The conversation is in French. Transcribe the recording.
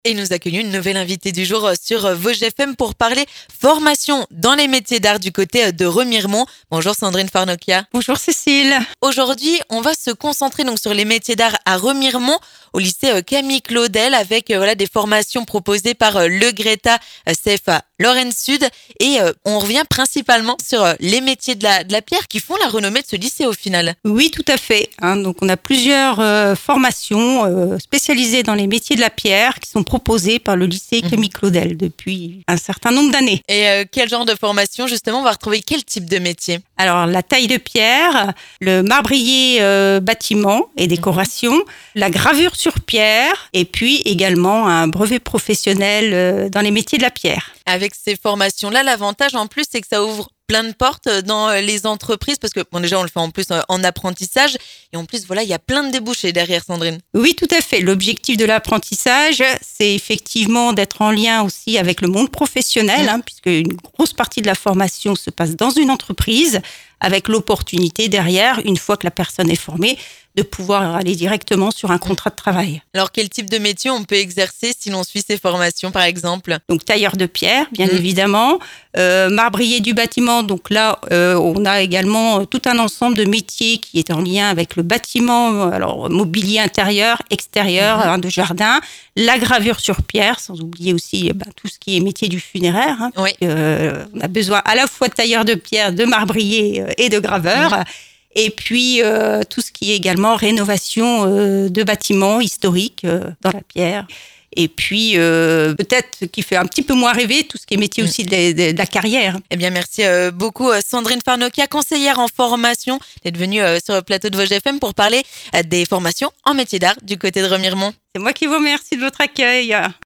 Et nous accueillons une nouvelle invitée du jour sur Vosges FM pour parler formation dans les métiers d'art du côté de Remiremont. Bonjour Sandrine Farnokia. Bonjour Cécile. Aujourd'hui, on va se concentrer donc sur les métiers d'art à Remiremont au lycée Camille Claudel avec des formations proposées par le Greta CFA Lorraine Sud et on revient principalement sur les métiers de la pierre qui font la renommée de ce lycée au final. Oui, tout à fait. Donc on a plusieurs formations spécialisées dans les métiers de la pierre qui sont proposées par le lycée Camille Claudel depuis un certain nombre d'années. Et quel genre de formation justement on va retrouver quel type de métier? Alors la taille de pierre, le marbrier bâtiment et décoration, la gravure sur pierre et puis également un brevet professionnel dans les métiers de la pierre. Avec ces formations-là, l'avantage en plus, c'est que ça ouvre plein de portes dans les entreprises parce que déjà on le fait en plus en apprentissage et en plus il y a plein de débouchés derrière Sandrine. Oui, tout à fait. L'objectif de l'apprentissage, c'est effectivement d'être en lien aussi avec le monde professionnel, puisque une grosse partie de la formation se passe dans une entreprise avec l'opportunité derrière, une fois que la personne est formée, de pouvoir aller directement sur un contrat de travail. Alors, quel type de métier on peut exercer si l'on suit ces formations, par exemple? Donc, tailleur de pierre, bien évidemment. Marbrier du bâtiment, donc là, on a également tout un ensemble de métiers qui est en lien avec le bâtiment, alors mobilier intérieur, extérieur, de jardin, la gravure sur pierre, sans oublier aussi tout ce qui est métier du funéraire. Oui. On a besoin à la fois de tailleur de pierre, de marbrier et de graveur. Et puis, tout ce qui est également rénovation de bâtiments historiques dans la pierre. Et puis, peut-être ce qui fait un petit peu moins rêver, tout ce qui est métier aussi de la carrière. Eh bien, merci beaucoup Sandrine Farnokia, conseillère en formation, d'être venue sur le plateau de Vosges FM pour parler des formations en métier d'art du côté de Remiremont. C'est moi qui vous remercie de votre accueil.